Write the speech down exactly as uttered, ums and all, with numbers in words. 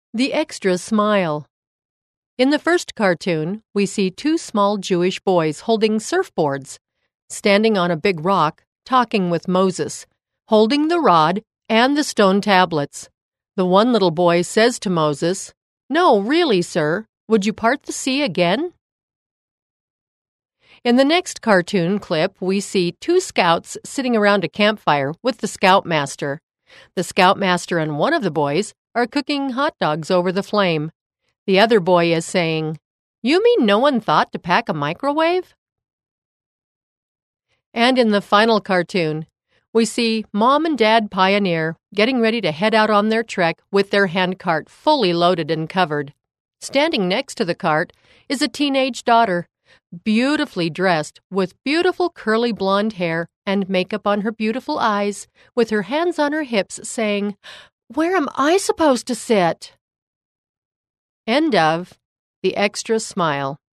The Extra Smile. In the first cartoon, we see two small Jewish boys holding surfboards, standing on a big rock, talking with Moses, holding the rod and the stone tablets. The one little boy says to Moses, "No, really, sir, would you part the sea again?" In the next cartoon clip, we see two scouts sitting around a campfire with the scoutmaster. The scoutmaster and one of the boys are cooking hot dogs over the flame. The other boy is saying, "You mean no one thought to pack a microwave?" And in the final cartoon, we see Mom and Dad Pioneer getting ready to head out on their trek with their handcart fully loaded and covered. Standing next to the cart is a teenage daughter, beautifully dressed with beautiful curly blonde hair and makeup on her beautiful eyes, with her hands on her hips saying, "Where am I supposed to sit?" End of The Extra Smile.